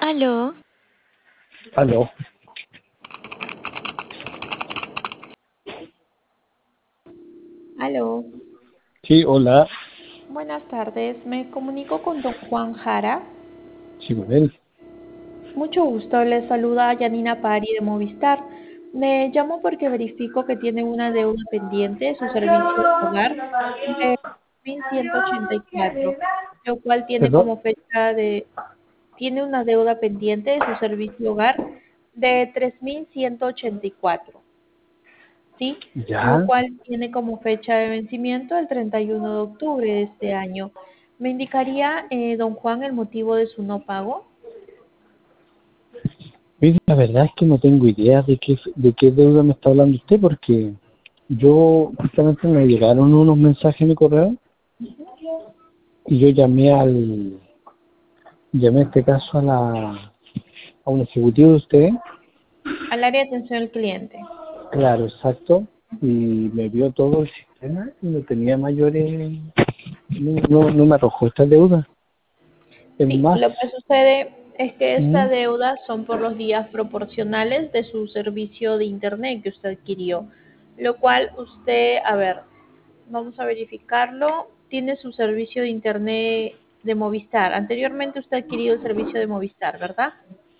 Aló, Aló. aló. Sí, hola. Buenas tardes, me comunico con don Juan Jara. Sí, con él. Mucho gusto, le saluda Yanina Pari de Movistar. Me llamo porque verifico que tiene una deuda pendiente de su servicio de hogar de 1.184, lo cual tiene Perdón. como fecha de... Tiene una deuda pendiente de su servicio de hogar de 3.184. ¿Sí? Lo Ya. cual tiene como fecha de vencimiento el 31 de octubre de este año. ¿Me indicaría, don Juan, el motivo de su no pago? Mire, la verdad es que no tengo idea de qué deuda me está hablando usted, porque yo justamente me llegaron unos mensajes en mi correo y yo llamé en este caso a un ejecutivo de usted, Al área de atención al cliente. claro, exacto, y me vio todo el sistema y no tenía mayores, no me arrojó esta deuda. Es Sí, más, lo que sucede es que esta ¿mm? deuda son por los días proporcionales de su servicio de internet que usted adquirió, lo cual usted, a ver, vamos a verificarlo, tiene su servicio de internet de Movistar. Anteriormente usted ha adquirido el servicio de Movistar, ¿verdad?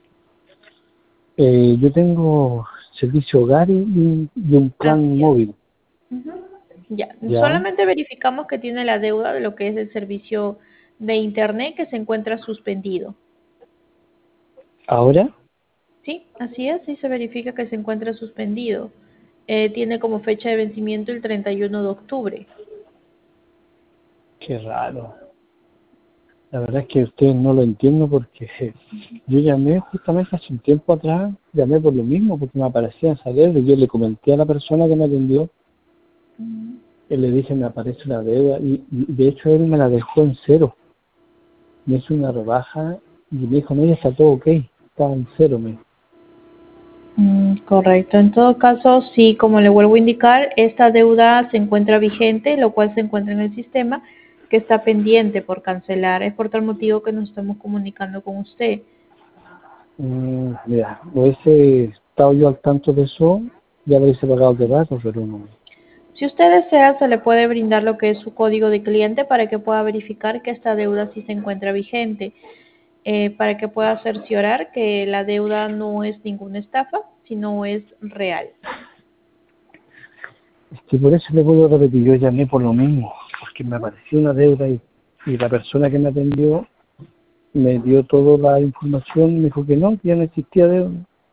Yo tengo servicio hogar y un plan Así es. móvil, Ujú. Ya, ¿ya? solamente verificamos que tiene la deuda de lo que es el servicio de internet que se encuentra suspendido. ¿Ahora? Sí, así es, sí se verifica que se encuentra suspendido. Tiene como fecha de vencimiento el 31 de octubre. Qué raro. La verdad es que ustedes no lo entiendo porque yo llamé justamente hace un tiempo atrás, llamé por lo mismo, porque me aparecía esa deuda y yo le comenté a la persona que me atendió, Mm, y le dije me aparece una deuda y de hecho él me la dejó en cero, me hizo una rebaja y me dijo, no, ya está todo ok, está en cero, me dijo. correcto. En todo caso, sí, como le vuelvo a indicar, esta deuda se encuentra vigente, lo cual se encuentra en el sistema que está pendiente por cancelar. Es por tal motivo que nos estamos comunicando con usted. Mira, hubiese estado yo al tanto de eso, ya lo hubiese pagado de rato, pero no. Si usted desea, se le puede brindar lo que es su código de cliente para que pueda verificar que esta deuda sí se encuentra vigente, para que pueda cerciorar que la deuda no es ninguna estafa, sino es real. Es que por eso le puedo repetir, yo llamé por lo mismo, porque me Ujú. apareció una deuda y la persona que me atendió me dio toda la información y me dijo que ya no existía deuda.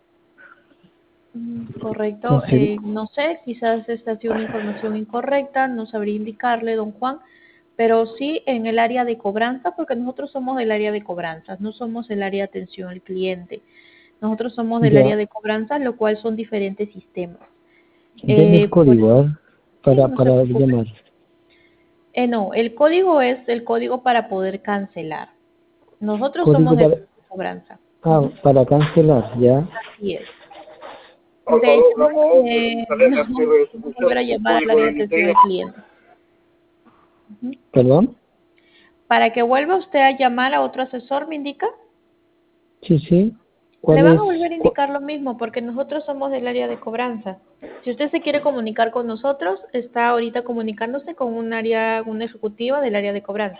Correcto. Entonces, No sé, quizás esta ha sido una información incorrecta, no sabría indicarle, don Juan, pero sí en el área de cobranza, porque nosotros somos del área de cobranzas, no somos el área de atención al cliente. Nosotros somos del área ya, de cobranza, lo cual son diferentes sistemas. denme el Por código, ¿ah? Sí, Para, no se para preocupe. llamar. No, el código es el código para poder cancelar. Nosotros somos Código de para, cobranza. ah, para cancelar, ya. Así es. De llamar, no volver a llamar al área de atención al cliente. Ujú. ¿Perdón? Para que vuelva usted a llamar a otro asesor, me indica. Sí, sí. Le ¿Cuál van es? a volver a indicar lo mismo porque nosotros somos del área de cobranza. Si usted se quiere comunicar con nosotros, está ahorita comunicándose con una ejecutiva del área de cobranza.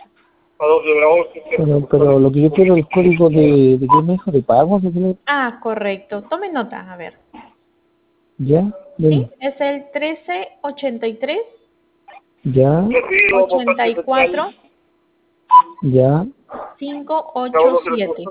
Pero lo que yo quiero es el código de qué me dijo, de pago, Ah, correcto. Tome nota, a ver. ya, Sí, dime, es el 1383 ya, 84 ya, 587.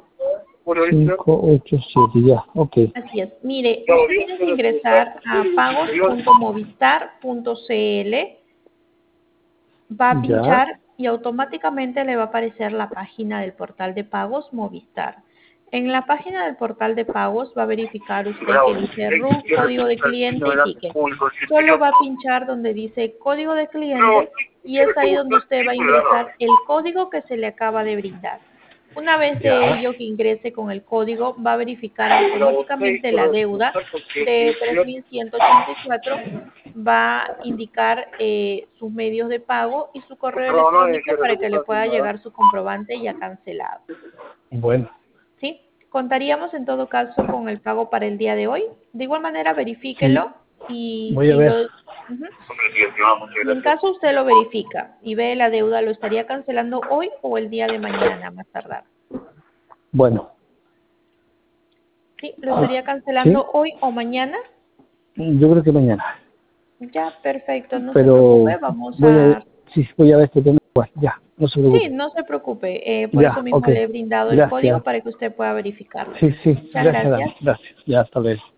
587 ya, ok, Así es. Mire, usted tiene que ingresar a pagos.movistar.cl, va a ya, pinchar y automáticamente le va a aparecer la página del portal de pagos Movistar. En la página del portal de pagos va a verificar usted que dice RUC, código de cliente y ticket. Solo va a pinchar donde dice código de cliente y es ahí donde usted va a ingresar el código que se le acaba de brindar. Una vez de ya. ello que ingrese con el código, va a verificar automáticamente la deuda de 3.184, va a indicar sus medios de pago y su correo electrónico para que le pueda llegar su comprobante ya cancelado. Bueno, ¿Sí? Contaríamos en todo caso con el pago para el día de hoy. De igual manera, verifíquelo y Voy a ver. Ujú. Y en caso usted lo verifica y ve la deuda, ¿lo estaría cancelando hoy o el día de mañana más tardar? Bueno. Sí, ¿lo estaría cancelando hoy o mañana? Yo creo que mañana. Ya, perfecto, no se Pero preocupe, vamos voy a... a ver este tema igual, ya, no se Sí, preocupe. no se preocupe, por eso Ya, mismo ok. le he brindado el código Gracias. para que usted pueda verificarlo. Sí, Muchas gracias, Dani. gracias. Gracias. Ya, hasta luego.